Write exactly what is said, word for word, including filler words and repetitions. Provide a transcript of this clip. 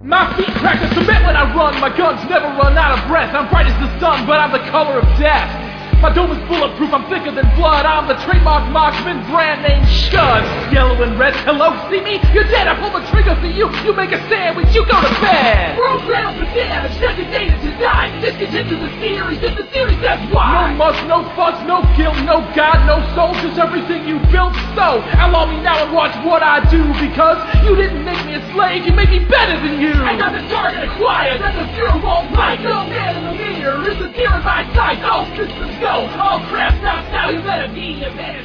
My feet crack to submit when I run. My guns never run out of breath. I'm bright as the sun, but I'm the color of death. My dome is bulletproof, I'm thicker than blood. I'm the trademark marksman, brand name Scud. Yellow and red, hello, see me? You're dead, I pull the trigger for you. You make a sandwich, you go to bed. Programmed for damage, designated to die. Discontinue the series, it's the series, that's why. No muss, no fuss, no guilt, no God, no soul. Just everything you built, so allow me now and watch what I do. Because you didn't make me a slave, you made me better than you. I got the target acquired, and the Fuhrer won't fight. No man in the mirror is the deer in my sight. All systems go, all crap stops now, you better be a man.